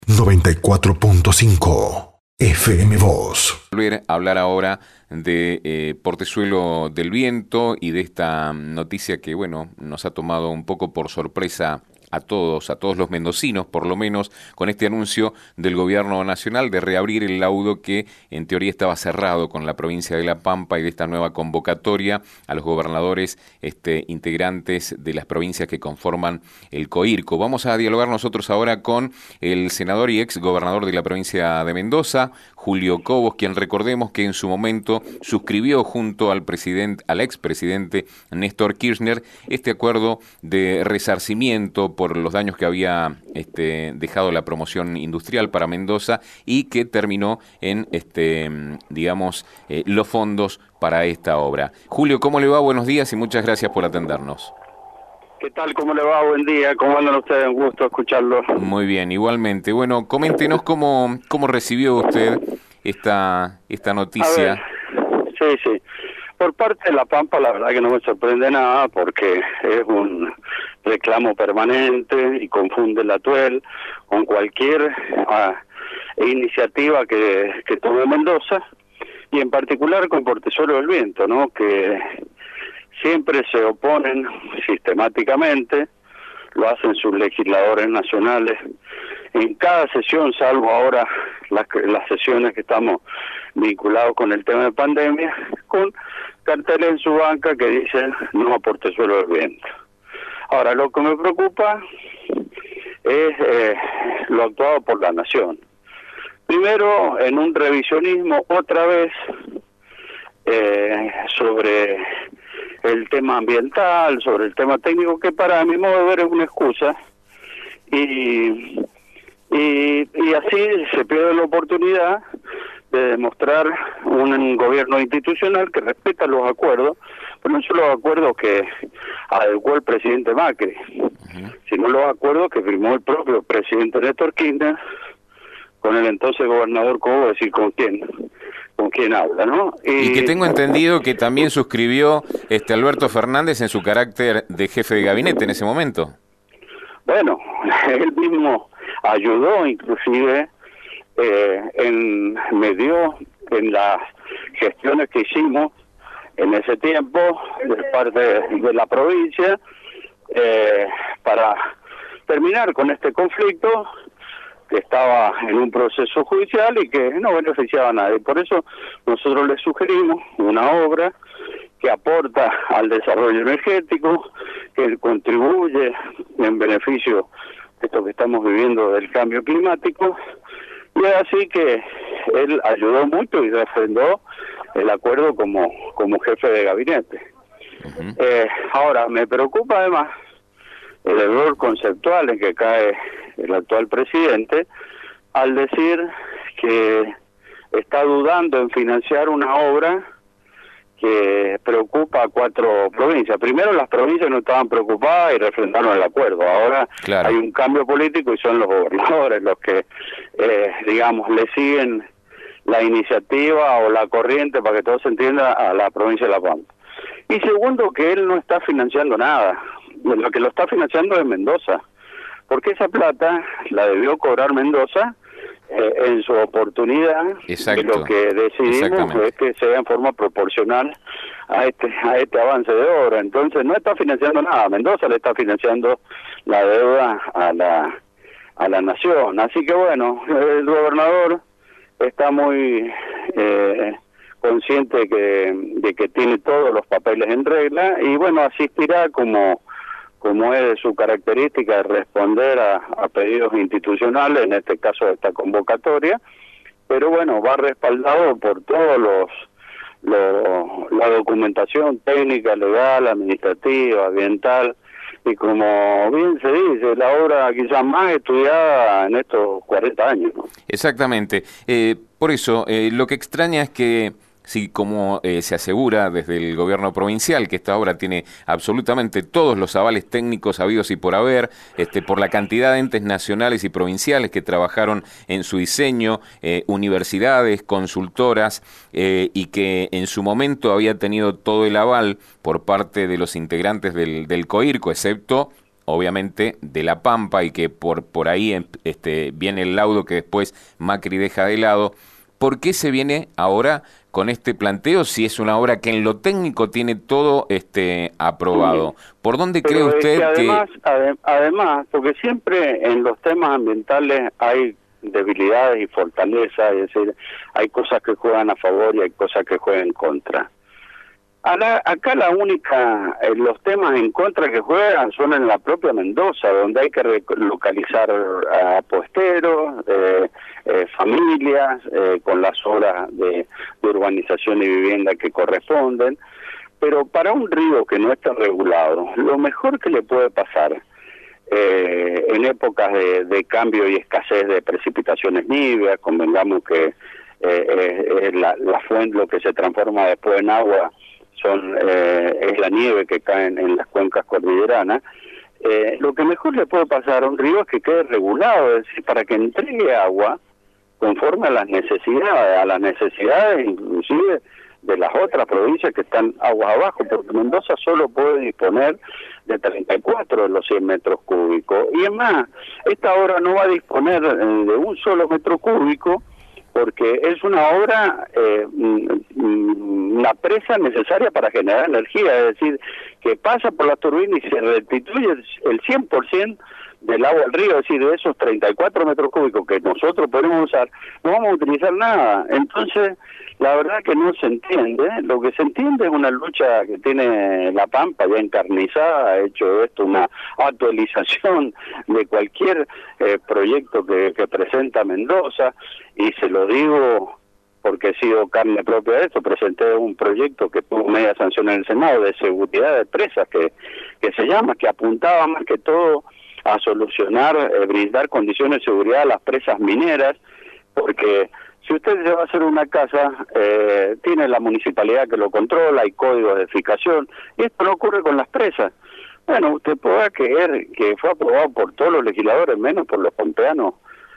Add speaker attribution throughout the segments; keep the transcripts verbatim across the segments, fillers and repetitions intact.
Speaker 1: noventa y cuatro punto cinco F M Voz.
Speaker 2: Volver a hablar ahora de eh, Portezuelo del Viento y de esta noticia que, bueno, nos ha tomado un poco por sorpresa a todos, a todos los mendocinos, por lo menos, con este anuncio del gobierno nacional de reabrir el laudo que en teoría estaba cerrado con la provincia de La Pampa y de esta nueva convocatoria a los gobernadores este, integrantes de las provincias que conforman el COIRCO. Vamos a dialogar nosotros ahora con el senador y ex gobernador de la provincia de Mendoza, Julio Cobos, quien recordemos que en su momento suscribió junto al presidente, al expresidente Néstor Kirchner este acuerdo de resarcimiento por los daños que había este, dejado la promoción industrial para Mendoza y que terminó en, este, digamos, eh, los fondos para esta obra. Julio, ¿cómo le va? Buenos días y muchas gracias por atendernos.
Speaker 3: ¿Qué tal? ¿Cómo le va? Buen día. ¿Cómo andan ustedes? Un gusto escucharlos.
Speaker 2: Muy bien, igualmente. Bueno, coméntenos cómo, cómo recibió usted esta, esta noticia.
Speaker 3: A ver, sí, sí. Por parte de La Pampa, la verdad que no me sorprende nada porque es un reclamo permanente y confunde la Tuel con cualquier uh, iniciativa que, que tome Mendoza y en particular con Portezuelo del Viento, ¿no? Que siempre se oponen sistemáticamente, lo hacen sus legisladores nacionales en cada sesión, salvo ahora las, las sesiones que estamos vinculados con el tema de pandemia, con carteles en su banca que dicen no a Portezuelo del Viento. Ahora, lo que me preocupa es eh, lo actuado por la Nación. Primero, en un revisionismo otra vez eh, sobre el tema ambiental, sobre el tema técnico, que para mi modo de ver es una excusa, y, y, y así se pierde la oportunidad de demostrar un gobierno institucional que respeta los acuerdos, pero no solo los acuerdos que adecuó el presidente Macri, uh-huh. sino los acuerdos que firmó el propio presidente Néstor Kirchner con el entonces gobernador Cobo, decir con quién con quién habla, ¿no?
Speaker 2: Y, y que tengo entendido que también suscribió este Alberto Fernández en su carácter de jefe de gabinete en ese momento.
Speaker 3: Bueno, él mismo ayudó inclusive eh, en me dio en las gestiones que hicimos en ese tiempo de parte de la provincia eh, para terminar con este conflicto que estaba en un proceso judicial y que no beneficiaba a nadie. Por eso nosotros le sugerimos una obra que aporta al desarrollo energético, que contribuye en beneficio de esto que estamos viviendo del cambio climático, y es así que él ayudó mucho y refrendó el acuerdo como, como jefe de gabinete. Uh-huh. Eh, ahora, me preocupa además el error conceptual en que cae el actual presidente al decir que está dudando en financiar una obra que preocupa a cuatro provincias. Primero, las provincias no estaban preocupadas y refrendaron el acuerdo. Ahora claro. Hay un cambio político y son los gobernadores los que, eh, digamos, le siguen la iniciativa o la corriente, para que todo se entienda, a la provincia de La Pampa. Y segundo, que él no está financiando nada. Lo que lo está financiando es Mendoza, porque esa plata la debió cobrar Mendoza eh, en su oportunidad. Exacto. Y lo que decidimos es que sea en forma proporcional a este a este avance de obra. Entonces no está financiando nada, Mendoza le está financiando la deuda a la a la nación. Así que bueno, el gobernador está muy eh, consciente de que, de que tiene todos los papeles en regla y bueno, asistirá como como es de su característica de responder a, a pedidos institucionales, en este caso de esta convocatoria, pero bueno, va respaldado por todos los, los la documentación técnica, legal, administrativa, ambiental, y como bien se dice, la obra quizás más estudiada en estos cuarenta años, ¿no?
Speaker 2: Exactamente. Eh, por eso, eh, lo que extraña es que sí, como eh, se asegura desde el gobierno provincial que esta obra tiene absolutamente todos los avales técnicos habidos y por haber, este, por la cantidad de entes nacionales y provinciales que trabajaron en su diseño, eh, universidades, consultoras, eh, y que en su momento había tenido todo el aval por parte de los integrantes del, del COIRCO, excepto obviamente de La Pampa y que por, por ahí este, viene el laudo que después Macri deja de lado. ¿Por qué se viene ahora con este planteo si es una obra que en lo técnico tiene todo este aprobado? ¿Por dónde
Speaker 3: Pero
Speaker 2: cree usted
Speaker 3: que además,
Speaker 2: que...?
Speaker 3: ade- además, porque siempre en los temas ambientales hay debilidades y fortalezas, es decir, hay cosas que juegan a favor y hay cosas que juegan en contra. A la, acá la única, eh, los temas en contra que juegan son en la propia Mendoza, donde hay que localizar a puesteros, eh, eh, familias, eh, con las obras de, de urbanización y vivienda que corresponden. Pero para un río que no está regulado, lo mejor que le puede pasar eh, en épocas de, de cambio y escasez de precipitaciones níveas, convengamos que eh, es la, la fuente, lo que se transforma después en agua, son eh, es la nieve que cae en, en las cuencas cordilleranas. Eh, lo que mejor le puede pasar a un río es que quede regulado, es decir, para que entregue agua conforme a las necesidades, a las necesidades inclusive de las otras provincias que están aguas abajo, porque Mendoza solo puede disponer de treinta y cuatro de los cien metros cúbicos. Y es más, esta obra no va a disponer eh, de un solo metro cúbico, porque es una obra, eh, una presa necesaria para generar energía, es decir, que pasa por las turbinas y se restituye el cien por ciento del agua del río, es decir, de esos treinta y cuatro metros cúbicos que nosotros podemos usar, no vamos a utilizar nada. Entonces, la verdad que no se entiende. Lo que se entiende es una lucha que tiene La Pampa ya encarnizada, ha hecho esto una actualización de cualquier eh, proyecto que, que presenta Mendoza, y se lo digo porque he sido carne propia de esto. Presenté un proyecto que tuvo media sanción en el Senado de seguridad de presas, que, que se llama, que apuntaba más que todo a solucionar, eh, brindar condiciones de seguridad a las presas mineras, porque si usted se va a hacer una casa, eh, tiene la municipalidad que lo controla, hay códigos de edificación, y esto no ocurre con las presas. Bueno, usted podrá creer que fue aprobado por todos los legisladores, menos por los pampeanos,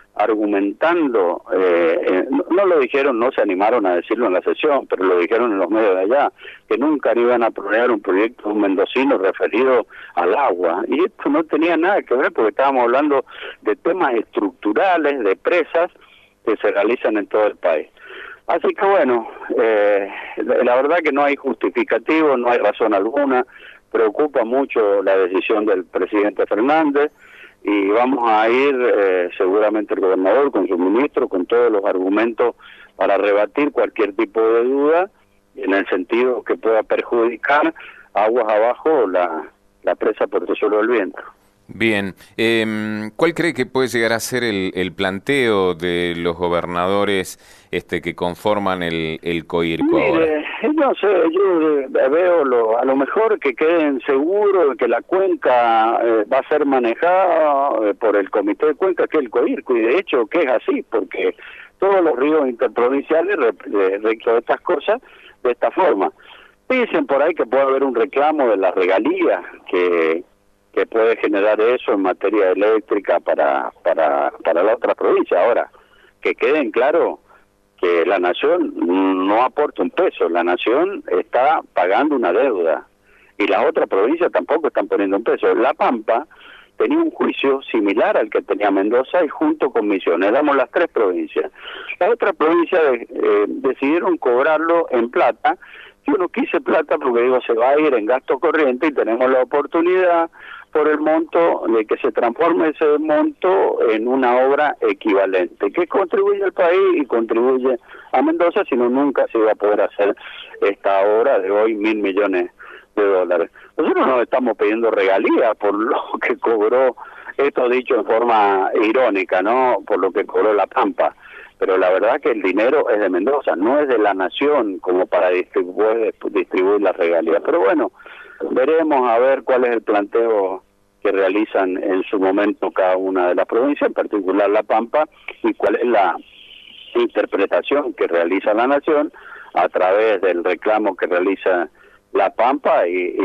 Speaker 3: argumentando, eh, eh, no, no lo dijeron, no se animaron a decirlo en la sesión, pero lo dijeron en los medios de allá, que nunca iban a aprobar un proyecto de un mendocino referido al agua. Y esto no tenía nada que ver, porque estábamos hablando de temas estructurales, de presas, que se realizan en todo el país. Así que bueno, eh, la verdad que no hay justificativo, no hay razón alguna. Preocupa mucho la decisión del presidente Fernández, y vamos a ir eh, seguramente el gobernador con su ministro, con todos los argumentos para rebatir cualquier tipo de duda, en el sentido que pueda perjudicar aguas abajo la, la presa Portezuelo del Viento.
Speaker 2: Bien, eh, ¿cuál cree que puede llegar a ser el, el planteo de los gobernadores este que conforman el, el COIRCO ahora?
Speaker 3: Mire, no sé, yo veo lo, a lo mejor que queden seguros de que la cuenca eh, va a ser manejada eh, por el Comité de Cuenca, que es el COIRCO, y de hecho que es así, porque todos los ríos interprovinciales reclaman estas cosas de esta forma. Dicen por ahí que puede haber un reclamo de las regalías, que que puede generar eso en materia eléctrica para para para la otra provincia. Ahora, que queden claro que la nación no aporta un peso, la nación está pagando una deuda, y las otras provincias tampoco están poniendo un peso. La Pampa tenía un juicio similar al que tenía Mendoza, y junto con Misiones, éramos las tres provincias. Las otras provincias eh, decidieron cobrarlo en plata. Yo no quise plata porque digo, se va a ir en gasto corriente, y tenemos la oportunidad por el monto de que se transforme ese monto en una obra equivalente, que contribuye al país y contribuye a Mendoza, si no nunca se iba a poder hacer esta obra de hoy mil millones de dólares. Nosotros no estamos pidiendo regalías por lo que cobró, esto dicho en forma irónica, ¿no?, por lo que cobró La Pampa, pero la verdad que el dinero es de Mendoza, no es de la nación como para distribuir, distribuir las regalías. Pero bueno, veremos a ver cuál es el planteo que realizan en su momento cada una de las provincias, en particular La Pampa, y cuál es la interpretación que realiza la nación a través del reclamo que realiza La Pampa y, y,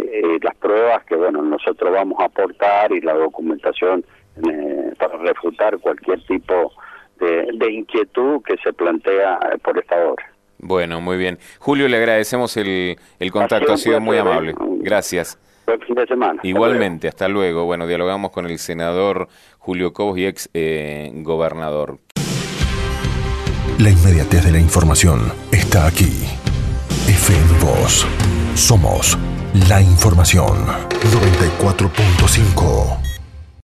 Speaker 3: y las pruebas que bueno nosotros vamos a aportar, y la documentación eh, para refutar cualquier tipo de, de inquietud que se plantea por esta obra.
Speaker 2: Bueno, muy bien. Julio, le agradecemos el, el contacto, ha sido muy amable. Gracias.
Speaker 3: Buen fin de semana.
Speaker 2: Igualmente, hasta luego. Hasta luego. Bueno, dialogamos con el senador Julio Cobos y ex eh, gobernador.
Speaker 1: La inmediatez de la información está aquí. F M Voz. Somos la información. noventa y cuatro punto cinco